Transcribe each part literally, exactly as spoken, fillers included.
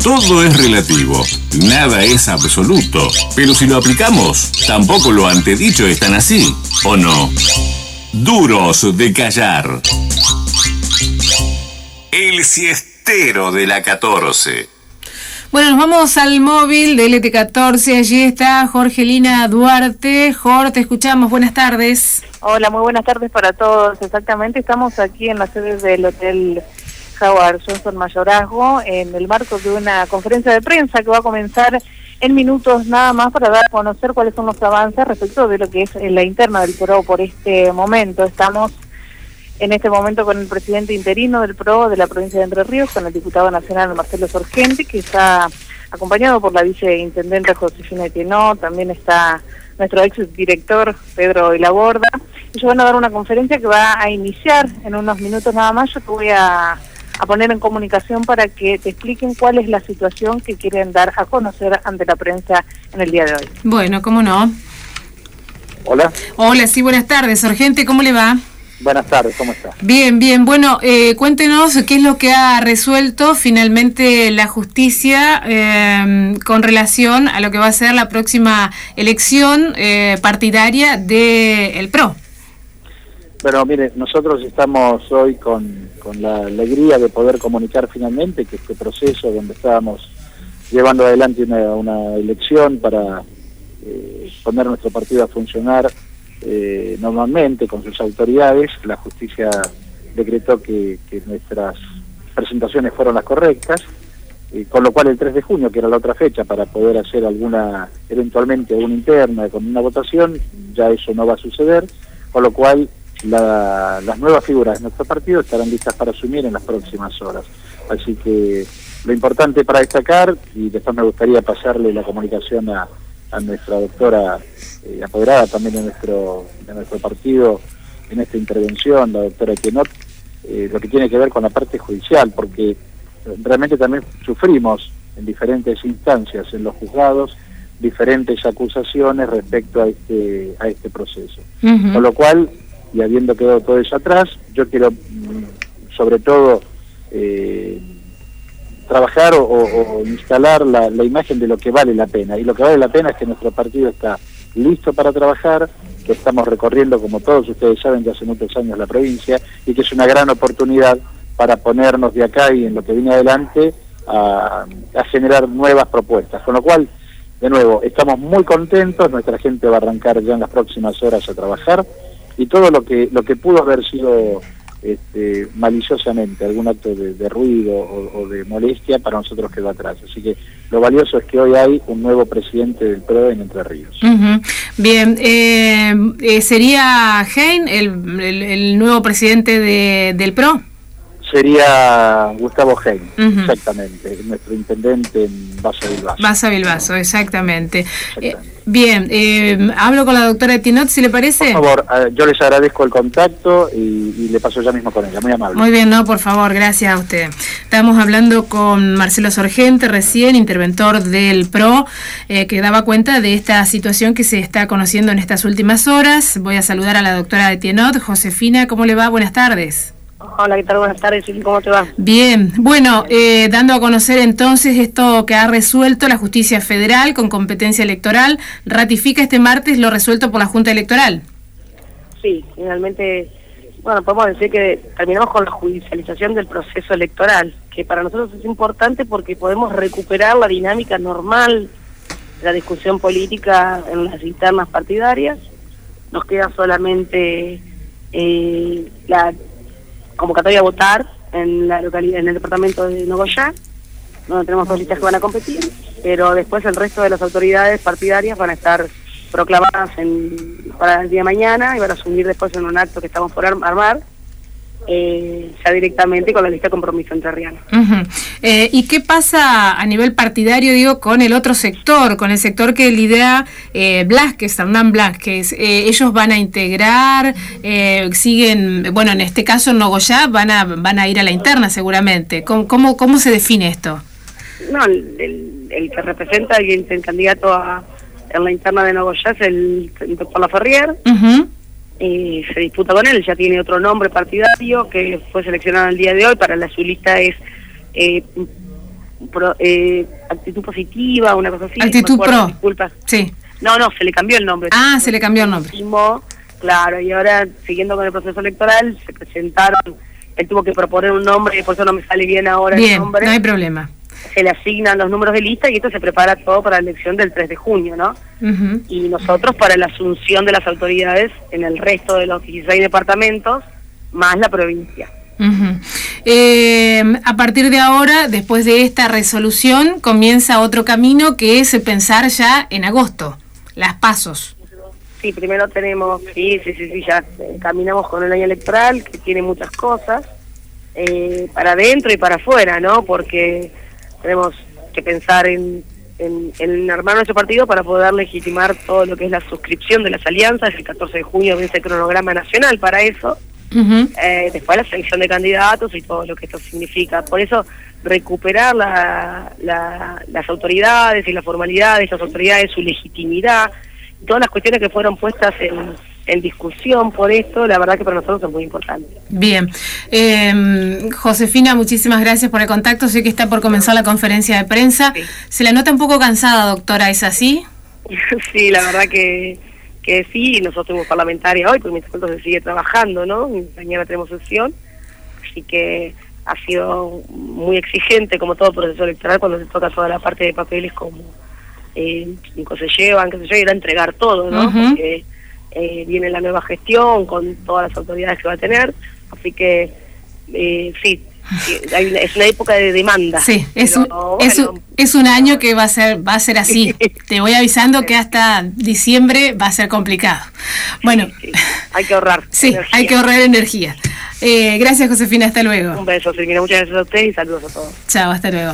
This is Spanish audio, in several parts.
Todo es relativo, nada es absoluto, pero si lo aplicamos, tampoco lo antedicho es tan así, ¿o no? Duros de callar. El siestero de la catorce. Bueno, nos vamos al móvil de L T catorce. Allí está Jorgelina Duarte. Jorge, te escuchamos. Buenas tardes. Hola, muy buenas tardes para todos. Exactamente, estamos aquí en la sede del Hotel Howard Johnson Mayorazgo en el marco de una conferencia de prensa que va a comenzar en minutos nada más para dar a conocer cuáles son los avances respecto de lo que es la interna del P R O por este momento. Estamos en este momento con el presidente interino del P R O de la provincia de Entre Ríos, con el diputado nacional Marcelo Sorgente, que está acompañado por la viceintendente Josefina Tienot, también está nuestro ex director Pedro de la Borda. Ellos van a dar una conferencia que va a iniciar en unos minutos nada más. Yo te voy a, a poner en comunicación para que te expliquen cuál es la situación que quieren dar a conocer ante la prensa en el día de hoy. Bueno, cómo no. Hola. Hola, sí, buenas tardes. Sorgente, ¿cómo le va? Buenas tardes, ¿cómo está? Bien, bien. Bueno, eh, cuéntenos qué es lo que ha resuelto finalmente la justicia eh, con relación a lo que va a ser la próxima elección eh, partidaria del P R O. Bueno, mire, nosotros estamos hoy con, con la alegría de poder comunicar finalmente que este proceso donde estábamos llevando adelante una, una elección para eh, poner nuestro partido a funcionar Eh, normalmente con sus autoridades, la justicia decretó que, que nuestras presentaciones fueron las correctas, eh, con lo cual el tres de junio, que era la otra fecha para poder hacer alguna, eventualmente una interna con una votación, ya eso no va a suceder, con lo cual la, las nuevas figuras de nuestro partido estarán listas para asumir en las próximas horas. Así que lo importante para destacar, y después me gustaría pasarle la comunicación a, a nuestra doctora Eh, apoderada también de nuestro de nuestro partido en esta intervención, la doctora Tienot, eh, lo que tiene que ver con la parte judicial, porque realmente también sufrimos en diferentes instancias, en los juzgados, diferentes acusaciones respecto a este a este proceso. Uh-huh. Con lo cual, y habiendo quedado todo eso atrás, yo quiero sobre todo eh, trabajar o, o, o instalar la, la imagen de lo que vale la pena, y lo que vale la pena es que nuestro partido está listo para trabajar, que estamos recorriendo, como todos ustedes saben, de hace muchos años la provincia, y que es una gran oportunidad para ponernos de acá y en lo que viene adelante a, a generar nuevas propuestas. Con lo cual, de nuevo, estamos muy contentos, nuestra gente va a arrancar ya en las próximas horas a trabajar, y todo lo que lo que pudo haber sido este, maliciosamente algún acto de, de ruido o, o de molestia, para nosotros quedó atrás. Así que lo valioso es que hoy hay un nuevo presidente del P R O en Entre Ríos. Uh-huh. Bien, eh, eh, ¿sería Hein el, el, el nuevo presidente de, del P R O? Sería Gustavo Hein, uh-huh. Exactamente, nuestro intendente en Baza Bilbaso. Baza Bilbaso, exactamente. exactamente. Eh, bien, eh, hablo con la doctora Tienot, si le parece. Por favor, eh, yo les agradezco el contacto y, y le paso ya mismo con ella, muy amable. Muy bien, no, por favor, gracias a usted. Estamos hablando con Marcelo Sorgente, recién interventor del P R O, eh, que daba cuenta de esta situación que se está conociendo en estas últimas horas. Voy a saludar a la doctora Tienot. Josefina, ¿cómo le va? Buenas tardes. Hola, ¿qué tal? Buenas tardes, ¿cómo te va? Bien, bueno, eh, dando a conocer entonces esto que ha resuelto la Justicia Federal con competencia electoral, ratifica este martes lo resuelto por la Junta Electoral. Sí, finalmente, bueno, podemos decir que terminamos con la judicialización del proceso electoral, que para nosotros es importante porque podemos recuperar la dinámica normal de la discusión política en las internas partidarias. Nos queda solamente eh, la convocatoria a votar en la localidad, en el departamento de Nogoyá, donde tenemos dos listas que van a competir, pero después el resto de las autoridades partidarias van a estar proclamadas en, para el día de mañana y van a asumir después en un acto que estamos por armar, eh, ya directamente con la lista de compromiso entrerriana. Uh-huh. Eh, ¿Y qué pasa a nivel partidario, digo, con el otro sector, con el sector que lidera eh, Blázquez, Hernán Blázquez? Eh, ¿Ellos van a integrar, eh, siguen, bueno, en este caso en Nogoyá van a van a ir a la interna seguramente? ¿Cómo cómo, cómo se define esto? No, el, el, el que representa, el, el candidato a, en la interna de Nogoyá es el, el doctor Laferrier. Uh-huh. Eh, se disputa con él, ya tiene otro nombre partidario que fue seleccionado el día de hoy, para la su lista es eh, pro, eh, actitud positiva, una cosa así. Actitud pro. Disculpas. Sí. No, no, se le cambió el nombre. Ah, se le cambió el nombre. Claro, y ahora, siguiendo con el proceso electoral, se presentaron, él tuvo que proponer un nombre, y por eso no me sale bien ahora bien, el nombre. No hay problema. Se le asignan los números de lista y esto se prepara todo para la elección del tres de junio, ¿no? Uh-huh. Y nosotros para la asunción de las autoridades en el resto de los dieciséis departamentos, más la provincia. Uh-huh. Eh, a partir de ahora, después de esta resolución, comienza otro camino que es pensar ya en agosto, las pasos. Sí, primero tenemos, sí, sí, sí, sí ya eh, caminamos con el año electoral, que tiene muchas cosas, eh, para adentro y para afuera, ¿no? Porque tenemos que pensar en, en, en armar nuestro partido para poder legitimar todo lo que es la suscripción de las alianzas. El catorce de junio vence el cronograma nacional para eso. Uh-huh. eh, después la selección de candidatos y todo lo que esto significa. Por eso recuperar la, la, las autoridades y la formalidad de esas autoridades, su legitimidad, todas las cuestiones que fueron puestas en, en discusión por esto, la verdad que para nosotros es muy importante. Bien. Eh, Josefina, muchísimas gracias por el contacto. Sé que está por comenzar la conferencia de prensa. Sí. Se la nota un poco cansada, doctora, ¿es así? Sí, la verdad que, que sí. Nosotros somos parlamentarias hoy, porque mientras tanto se sigue trabajando, ¿no? Mañana tenemos sesión, así que ha sido muy exigente, como todo proceso electoral, cuando se toca toda la parte de papeles como eh, se llevan, que se yo, ir a entregar todo, ¿no? Uh-huh. Porque eh, viene la nueva gestión con todas las autoridades que va a tener, así que eh, sí, sí hay una, es una época de demanda. Sí, es un, bueno, es, un, es un año que va a ser va a ser así. Te voy avisando que hasta diciembre va a ser complicado. Bueno, sí, sí. Hay que ahorrar. Sí, energía. Hay que ahorrar energía. Eh, gracias, Josefina, hasta luego. Un beso, Silvina, muchas gracias a usted y saludos a todos. Chao, hasta luego.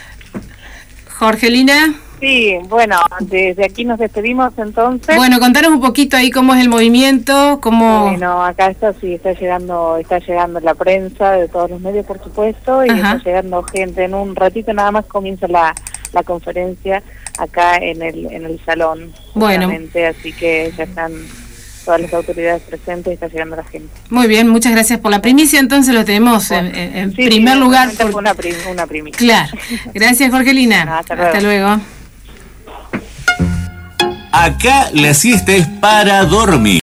Jorgelina. Sí, bueno, desde aquí nos despedimos entonces. Bueno, contanos un poquito ahí cómo es el movimiento, cómo... Bueno, acá está, sí, está llegando está llegando la prensa de todos los medios, por supuesto, y Ajá. está llegando gente. En un ratito nada más comienza la, la conferencia acá en el en el salón. Bueno. Así que ya están todas las autoridades presentes y está llegando la gente. Muy bien, muchas gracias por la primicia, entonces lo tenemos bueno, en, en sí, primer sí, lugar. Por... Una, prim, una primicia. Claro. Gracias, Jorgelina. No, hasta luego. Hasta luego. Acá la siesta es para dormir.